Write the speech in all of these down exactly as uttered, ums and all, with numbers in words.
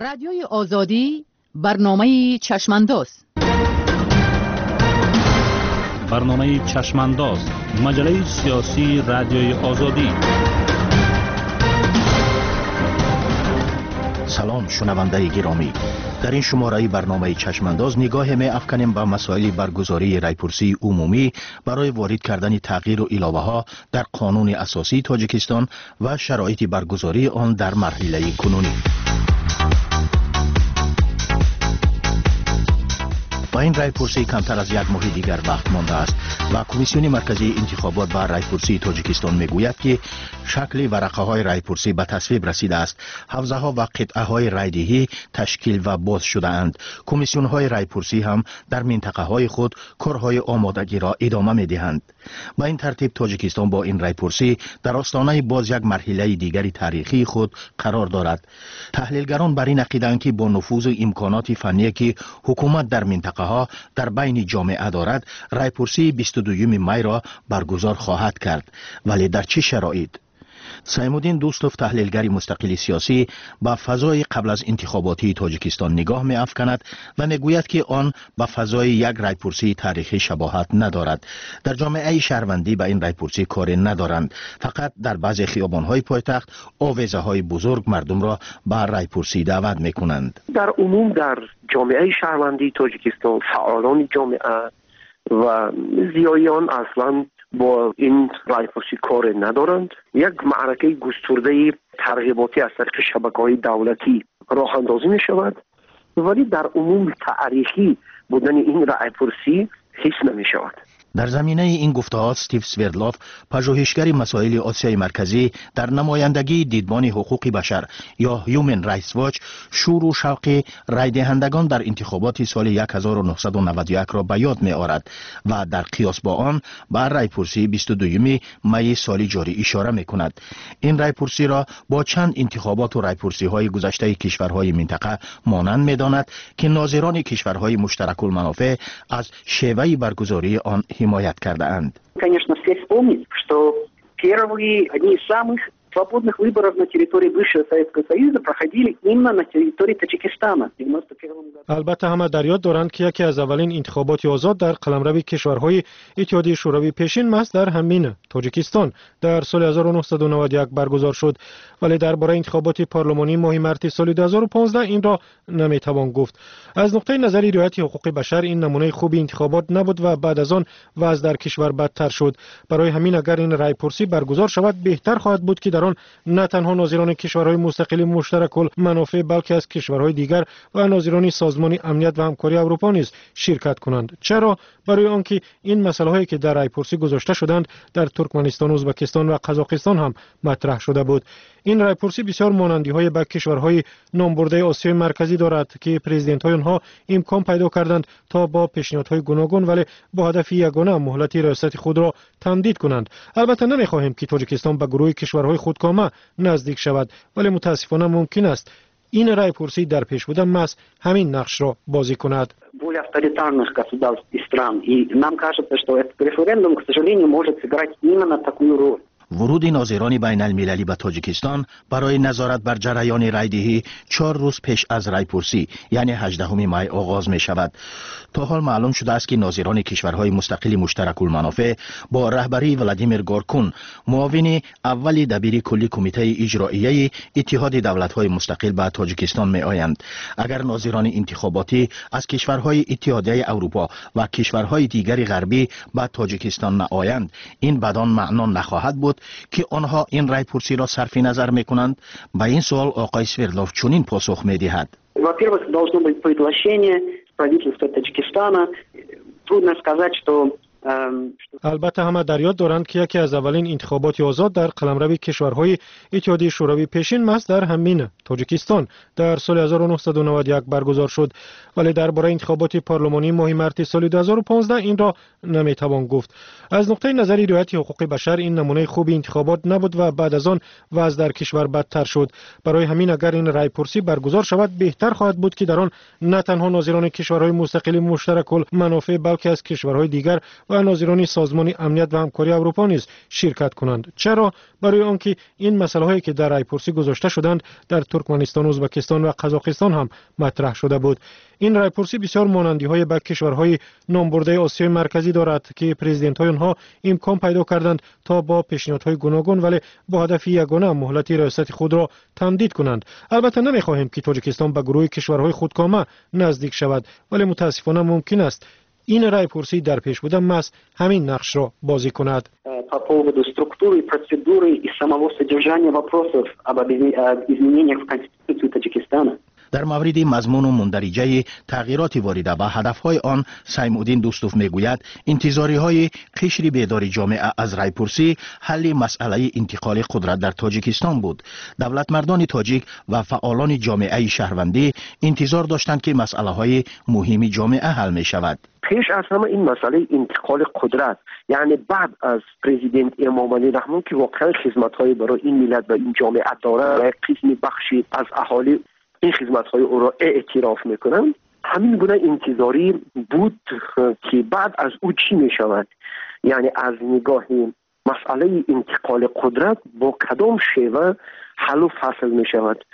رادیوی آزادی برنامه چشمانداز. برنامه چشمانداز، مجله سیاسی رادیوی آزادی. سلام شنونده گرامی، در این شماره برنامه چشمانداز نگاه می افکنیم به مسائل برگزاری رایپرسی عمومی برای وارد کردن تغییر و علاوه ها در قانون اساسی تاجیکستان و شرایط برگزاری آن در مرحله کنونی. با این رایپرسی کمتر از یک ماه دیگر وقت مانده است و کمیسیون مرکزی انتخابات و رایپرسی تاجیکستان میگوید که شکل ورقه های رایپرسی به تصویب رسیده است. حوزه ها و قطعه های رایدهی تشکیل و باز شده اند. کمیسیون های رایپرسی هم در منطقه های خود کارهای آمادگی را ادامه می دهند. با این ترتیب تاجیکستان با این رایپرسی در آستانه باز یک مرحله دیگری تاریخی خود قرار دارد. تحلیلگران بر این عقیده‌اند که با نفوذ امکانات فنی که حکومت در منطقه ها در بین جامعه دارد، رایپرسی بیست و دوم می را برگزار خواهد کرد. ولی در چه شرایط؟ سیمودین دوستوف، تحلیلگر مستقل سیاسی، با فضای قبل از انتخاباتی تاجیکستان نگاه می افکند و می گوید که آن با فضای یک رایپرسی تاریخی شباهت ندارد. در جامعه شهروندی به این رایپرسی کاری ندارند، فقط در بعضی خیابان‌های پایتخت آویزه‌های بزرگ مردم را به رایپرسی دعوت می کنند. در عموم در جامعه شهروندی تاجیکستان فعالان جامعه و زیایان اصلا با این رایپرسی کار ندارند. یک معرکه گسترده ترغیباتی از طریق شبکه‌های دولتی راه اندازی می شود، ولی در عموم تاریخی بودن این رایپرسی حس نمی شود. در زمینه این گفته‌ها استیو سوردلوف، پژوهشگر مسائل آسیای مرکزی، در نمایندگی دیدبان حقوق بشر یا هیومن رایتس واچ شور و شوق رای دهندگان در انتخابات سال هزار و نهصد و نود و یک را به یاد می‌آورد و در قیاس با آن بر رایپرسی بیست و دوم می سال جاری اشاره می‌کند. این رایپرسی را با چند انتخابات و رایپرسی‌های گذشته کشورهای منطقه مانند می‌داند که ناظران کشورهای مشترک المنافع از شیوه برگزاری آن حمایت کرده اند. Конечно, все вспомнить, что первые, одни из самых свободных выборов на территории бывшего Советского Союза проходили именно на территории Таджикистана в девяносто первом году. البته همه در یاد دارند که یکی از اولین انتخابات آزاد در قلمرو کشورهای اتحادیه شوروی پیشین محض در همین تاجیکستان در سال هزار و نهصد و نود و یک برگزار شد، ولی درباره انتخابات پارلمانی ماه مارس سال دو هزار و پانزده این را نمیتوان گفت. از نقطه نظر رعایت حقوق بشر این نمونه خوب انتخابات نبود و بعد از آن وضع در کشور بدتر شد. برای همین اگر این رایپرسی برگزار شود بهتر خواهد بود که در آن نه تنها ناظران کشورهای مستقل مشترک المنافع بلکه از کشورهای دیگر و ناظران سازمان امنیت و همکاری اروپا نیز شرکت کنند. چرا؟ برای آنکه این مسائل هایی که در رایپرسی گذاشته شدند در ترکمنستان، ازبکستان و قزاقستان هم مطرح شده بود. این رایپرسی بسیار مانندی های به کشورهای نامبرده آسیای مرکزی دارد که پرزیدنت های آنها امکان پیدا کردند تا با پیشنهادهای گوناگون ولی با هدف یگانه مهلت ریاست خود را تمدید کنند. البته نمیخواهیم که تاجیکستان به گروه کشورهای خودکامه نزدیک شود، ولی متاسفانه ممکن است این رایپرسی در پیش بودن محض همین نقش را بازی کند. Более авторитарных государств и стран. И нам кажется, что этот референдум, к сожалению, может сыграть именно такую роль. ورود ناظران بین المللی به تاجیکستان برای نظارت بر جریان رایدهی چهار روز پیش از رایپرسی یعنی هجدهم می آغاز می شود. تا حال معلوم شده است که ناظران کشورهای مستقل مشترک المنافع با رهبری ولادیمیر گورکون، معاون اول دبیر کلی کمیته اجرایی اتحاد دولت‌های مستقل به تاجیکستان می آیند. اگر ناظران انتخاباتی از کشورهای اتحادیه اروپا و کشورهای دیگر غربی به تاجیکستان نآیند، این بدان معنا نخواهد بود که آنها این رایپرسی را صرف نظر میکنند. به این سوال آقای سوردلوف چنین پاسخ میدهد: Во-первых, должно быть приглашение правительства Таджикистана. Трудно сказать, что البته همه در یاد دارند که یکی از اولین انتخابات آزاد در قلمرو کشورهای اتحادیه شوروی پیشین محض در همین تاجیکستان در سال هزار و نهصد و نود و یک برگزار شد، ولی درباره انتخابات پارلمانی ماه مارس سال دو هزار و پانزده این را نمیتوان گفت. از نقطه نظر رعایت حقوق بشر این نمونه خوب انتخابات نبود و بعد از آن وضع در کشور بدتر شد. برای همین اگر این رایپرسی برگزار شود بهتر خواهد بود که در آن نه تنها ناظران کشورهای مستقل مشترک المنافع بلکه از کشورهای دیگر و و ناظران سازمان امنیت و همکاری اروپا نیز شرکت کنند. چرا؟ برای آنکه این مسئله هایی که در رایپرسی گذاشته شدند در ترکمنستان، ازبکستان و قزاقستان هم مطرح شده بود. این رایپرسی بسیار مانندی های به کشورهای نامبرده آسیای مرکزی دارد که پرزیدنت های آنها امکان پیدا کردند تا با پیشنهادهای گوناگون ولی با هدف یگانه مهلت ریاست خود را تمدید کنند. البته نمیخواهیم که تاجیکستان به گروه کشورهای خودکامه نزدیک شود، ولی متاسفانه ممکن است این رایپرسی در پیش بوده محض همین نقش را بازی کند. По поводу структуры, процедуры и самого содержания вопросов об изменениях в Конституции Таджикистана. در مورد مضمون و مندرجه تغییرات وارده و هدفهای آن، سیمودین دوستوف میگوید انتظاری های قشری بیداری جامعه از رایپرسی حل مسئله انتقال قدرت در تاجیکستان بود. دولت مردان تاجیک و فعالان جامعه شهروندی انتظار داشتند که مسئله های مهم جامعه حل می شود. پیش از همه این مسئله انتقال قدرت، یعنی بعد از پرزیدنت امام علی رحمان که واقعا خدمت‌های برای این ملت و این جامعه داره و یک قسم بخشی از اهالی این خدمت‌های او را اعتراف میکنن، همین گونه انتظاری بود که بعد از او چی میشود، یعنی از نگاه مسئله انتقال قدرت با کدام شیوه حل و فصل میشود.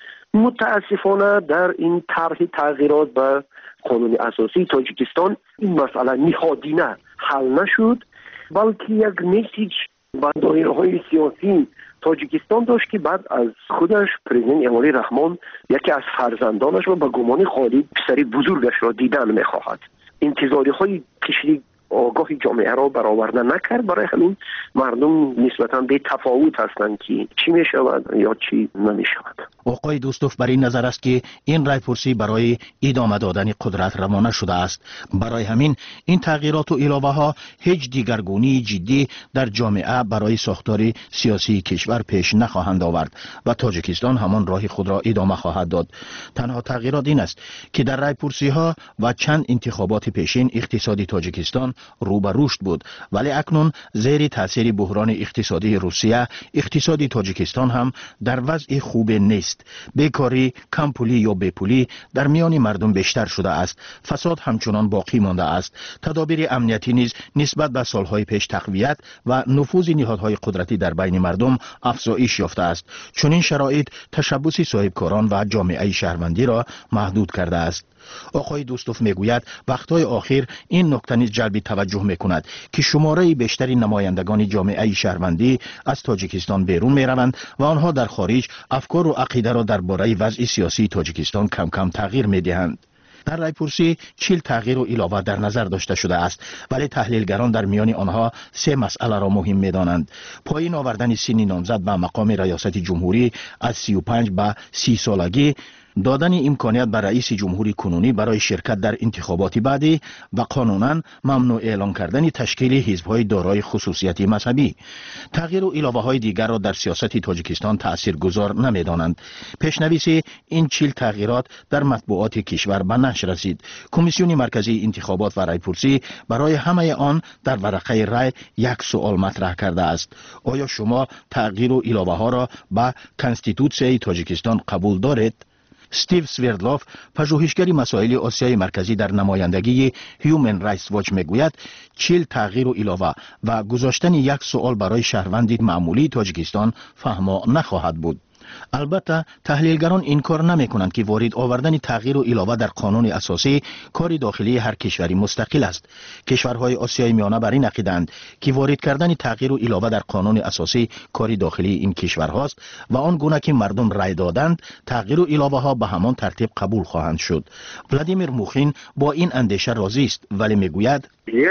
متاسفانه در این طرح تغییرات به قانون اساسی تاجیکستان این مسئله نهادینه حل نشد، بلکه یک میسیج به دایره‌های سیاسی تاجیکستان داشت که بعد از خودش پرزیدنت امالی رحمان یکی از فرزندانش را به گمان خالی پسری بزرگش را دیدن میخواهد. انتظاری های قشری آگاه جامعه را برآورده نکرد، برای همین مردم نسبتاً به تفاوت هستند که چی می شود یا چی نمی شود. آقای دوستوف بر این نظر است که این رایپرسی برای ادامه دادن قدرت روانه شده است. برای همین این تغییرات و علاوه ها هیچ دیگرگونی جدی در جامعه برای ساختار سیاسی کشور پیش نخواهند آورد و تاجیکستان همان راه خود را ادامه خواهد داد. تنها تغییرات این است که در رایپرسی ها و چند انتخابات پیشین اقتصادی تاجیکستان رو به رشد بود، ولی اکنون زیر تاثیر بحران اقتصادی روسیه اقتصادی تاجیکستان هم در وضع خوب نیست. بیکاری، کم پولی یا بیپولی در میان مردم بیشتر شده است. فساد همچنان باقی مانده است. تدابیر امنیتی نیز نسبت به سالهای پیش تقویت و نفوذ نهادهای قدرتی در بین مردم افزایش یافته است. چون این شرایط تشبث صاحبکاران و جامعه شهروندی را محدود کرده است. آقای دوستوف میگوید وقتهای آخر این نکته نیز جلب توجه میکند که شماره بیشتری نمایندگان جامعه شهروندی از تاجیکستان بیرون میروند و آنها در خارج افکار و عقیده را درباره وضع سیاسی تاجیکستان کم کم تغییر میدهند. در رایپرسی چهل تغییر و علاوه در نظر داشته شده است، ولی تحلیلگران در میان آنها سه مسئله را مهم می‌دانند: پایین آوردن سن نامزد به مقام ریاست جمهوری از سی و پنج به سی سالگی، دادن امکانیت به رئیس جمهوری کنونی برای شرکت در انتخابات بعدی و قانونا ممنوع اعلان کردن تشکیل حزب‌های دارای خصوصیت مذهبی. تغییر و علاوه‌های دیگر را در سیاست تاجیکستان تاثیرگذار نمی‌دانند. پیش‌نویس این چهل تغییرات در مطبوعات کشور به نشر رسید. کمیسیون مرکزی انتخابات و رایپرسی برای همه آن در ورقه رای یک سوال مطرح کرده است: آیا شما تغییر و علاوه‌ها را به کنستیتوسیای تاجیکستان قبول دارید؟ استیو سویردلوف، پژوهشگر مسائل آسیای مرکزی در نمایندگی هیومن رایتس واچ میگوید چهل تغییر و علاوه و گذاشتن یک سوال برای شهروند معمولی تاجیکستان فهما نخواهد بود. البته تحلیلگران انکار نمی کنند که وارد آوردن تغییر و علاوه در قانون اساسی کار داخلی هر کشوری مستقل است. کشورهای آسیای میانه بر این عقیده‌اند که وارد کردن تغییر و علاوه در قانون اساسی کار داخلی این کشورهاست و آن گونه که مردم رای دادند تغییر و علاوه ها به همان ترتیب قبول خواهند شد. ولادیمیر موخین با این اندیشه راضی است، ولی میگوید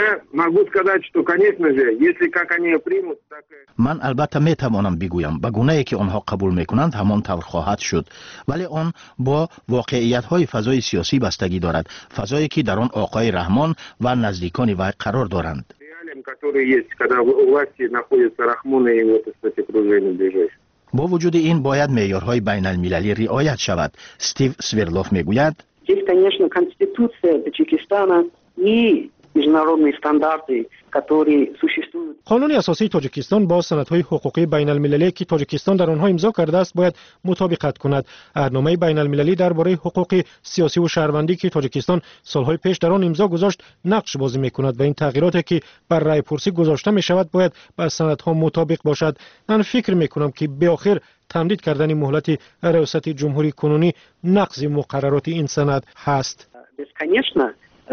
من البته می توانم بگویم به گونه‌ای که آنها قبول میکنند همان طور خواهد شد، ولی آن با واقعیت های فضای سیاسی بستگی دارد، فضایی که در آن آقای رحمان و نزدیکان وی قرار دارند. با وجود این باید معیارهای بین المللی رعایت شود. استیو سویردلوف میگوید Здесь, конечно, конституция Таджикистана и международные стандарты, которые существуют. قانون اساسی تاجیکستان با سندهای حقوقی بین المللی که تاجیکستان در آنها امضا کرده است باید مطابقت کند. عهدنامه بین المللی درباره حقوق سیاسی و شهروندی که تاجیکستان سالهای پیش در آن امضا گذاشت نقش بازی می‌کند و این تغییراتی که بر رای پرسی گذاشته می‌شود باید با سندها مطابق باشد. من فکر می‌کنم که به آخر تمدید کردن مهلت ریاست جمهوری کنونی نقض مقررات این سند هست. Конечно,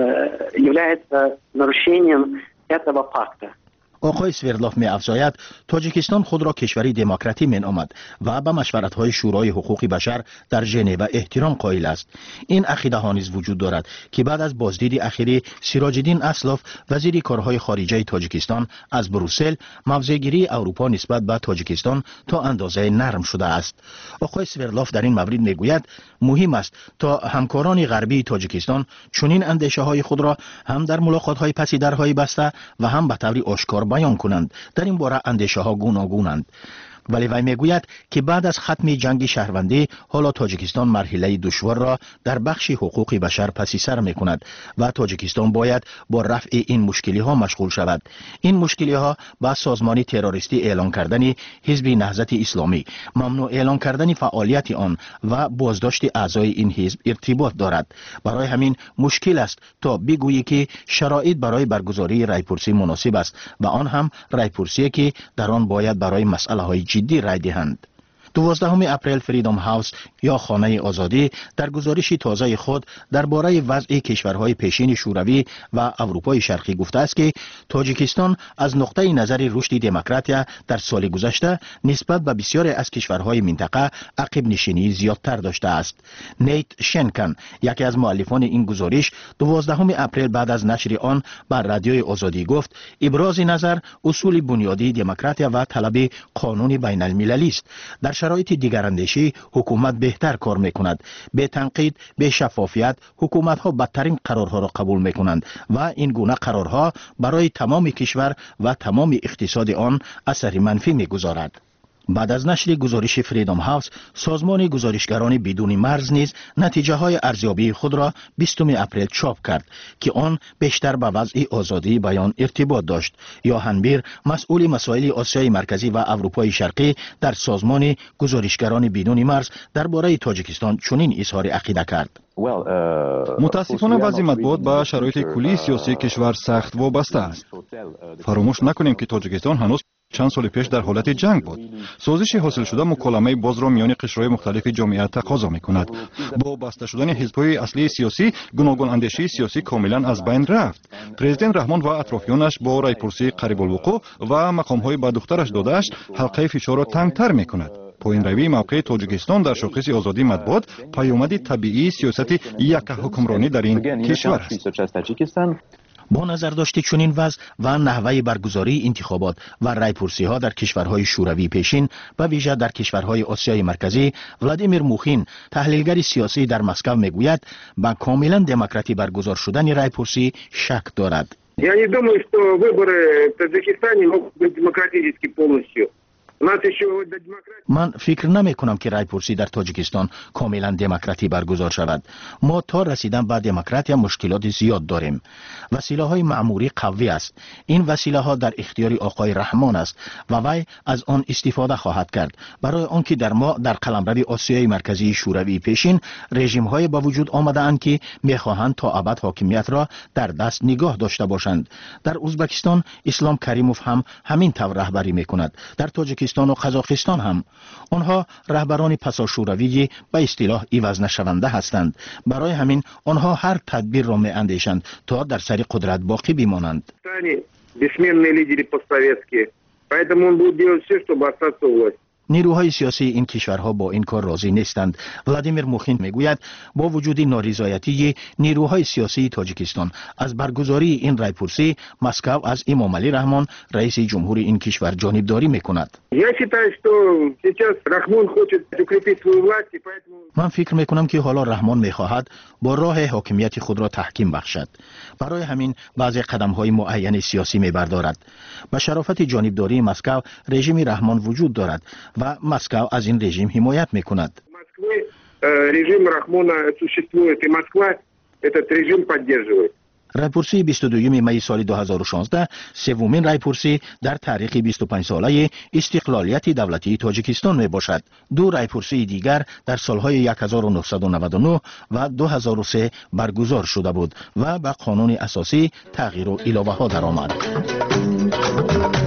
является нарушением этого пакта. آقای سویرلوف می افزاید تاجیکستان خود را کشوری دموکراتی می نامد و به مشورت‌های شورای حقوق بشر در ژنو احترام قائل است. این عقیده ها نیز وجود دارد که بعد از بازدید اخیری سیراج الدین اسلاف وزیر کارهای خارجه تاجیکستان از بروسل موضع‌گیری اروپا نسبت به تاجیکستان تا اندازه نرم شده است. آقای سویرلوف در این مورد می گوید مهم است تا همکاران غربی تاجیکستان چنین اندیشه‌های خود را هم در ملاقات‌های پس درهای بسته و هم به طور آشکار بیان کنند. در این باره اندیشه ها گوناگونند. ولی وی میگوید که بعد از ختم جنگ شهروندی حالا تاجیکستان مرحله دشوار را در بخش حقوق بشر پس سر می کند و تاجیکستان باید با رفع این مشکلی ها مشغول شود. این مشکلی ها با سازمان تروریستی اعلان کردن حزب نهضت اسلامی، ممنوع اعلان کردن فعالیت آن و بازداشت اعضای این حزب ارتباط دارد. برای همین مشکل است تا بگویی که شرایط برای برگزاری رایپرسی مناسب است و آن هم رایپرسی که در آن باید برای مسئله های جدی رای دهند. دوازدهم اپریل فریدم هاوس یا خانه آزادی در گزارش تازه خود درباره وضع کشورهای پیشین شوروی و اروپای شرقی گفته است که تاجیکستان از نقطه نظر رشد دموکراتیا در سال گذشته نسبت به بسیاری از کشورهای منطقه عقب نشینی زیادتر داشته است. نیت شنکن یکی از مؤلفان این گزارش دوازدهم اپریل بعد از نشر آن بر رادیوی آزادی گفت ابراز نظر اصول بنیادی دموکراتیا و طلب قانون بین المللی است. در شرایط دیگراندیشی حکومت بهتر کار میکند. به تنقید، به شفافیت حکومت ها بدترین قرارها را قبول میکنند و این گونه قرارها برای تمام کشور و تمام اقتصاد آن اثر منفی میگذارد. بعد از نشر گزارش فریدم هاوس، سازمان گزارشگران بدون مرز نیز نتیجه های ارزیابی خود را بیستم اپریل چاپ کرد که آن بیشتر به وضع آزادی بیان ارتباط داشت. یوهان بیر، مسئول مسائل آسیای مرکزی و اروپای شرقی در سازمان گزارشگران بدون مرز درباره تاجیکستان چنین اظهار عقیده کرد. متاسفانه وضع مطبوعات به شرایط کلی سیاسی کشور سخت وابسته است. فراموش نکنیم که تاجیکستان هنوز چند سال پیش در حالت جنگ بود. سازش حاصل شده مکالمه باز را میان قشرهای مختلف جامعه تقاضا میکند. با بسته شدن حزب‌های اصلی سیاسی، گوناگون اندیشی سیاسی کاملا از بین رفت. پرزیدنت رحمان و اطرافیانش با رایپرسی قریب الوقوع و مقام‌های به دخترش داده‌اش حلقه فشار را تنگتر میکند. پایین روی موقع تاجیکستان در شاخص آزادی مطبوعات پیامد طبیعی سیاست یک حکمرانی در این کشور است. با نظر داشته چنین وضع و نحوه برگزاری انتخابات و رایپرسی ها در کشورهای شوروی پیشین و ویژه در کشورهای آسیای مرکزی، ولادیمیر موخین، تحلیلگر سیاسی در مسکو میگوید با کاملا دموکراتی برگزار شدن رایپرسی شک دارد. Я не думаю, что выборы в Таджикистане могут быть демократически полностью. من فکر نمی کنم که رایپرسی در تاجیکستان کاملا دموکراتی برگزار شود. ما تا رسیدن به دموکراتی مشکلات زیاد داریم. وسیله های معمولی قوی است. این وسیله ها در اختیار آقای رحمان است و وی از آن استفاده خواهد کرد. برای آنکه در ما در قلمرو آسیای مرکزی شوروی پیشین رژیم های با وجود آمده اند که می خواهند تا ابد حاکمیت را در دست نگاه داشته باشند. در ازبکستان اسلام کریموف هم همین طور رهبری می کند. در تاجیکستان و قزاقستان هم آنها رهبران پسا شوروی به اصطلاح عوض نشونده هستند. برای همین آنها هر تدبیر را می اندیشند تا در سر قدرت باقی بمانند. نیروهای سیاسی این کشورها با این کار راضی نیستند. ولادیمیر موخین میگوید با وجود نارضایتی نیروهای سیاسی تاجیکستان از برگزاری این رایپرسی، مسکو از امام علی رحمان رئیس جمهور این کشور جانبداری میکند. من فکر میکنم که حالا رحمان میخواهد با راه حاکمیت خود را تحکیم بخشد. برای همین بعضی قدم‌های معین سیاسی میبردارد. به شرافت جانبداری مسکو رژیم رحمان وجود دارد و مسکو از این رژیم حمایت میکند. رژیم رحمان سуществует и Москва этот режим поддерживает. رایپرسی بیست و دوم می سال دو هزار و شانزده سومین رایپرسی در تاریخ بیست و پنج ساله استقلالیت دولتی تاجیکستان می باشد. دو رایپرسی دیگر در سالهای هزار و نهصد و نود و نه و دو هزار و سه برگزار شده بود و به قانون اساسی تغییر و علاوه ها درآمد.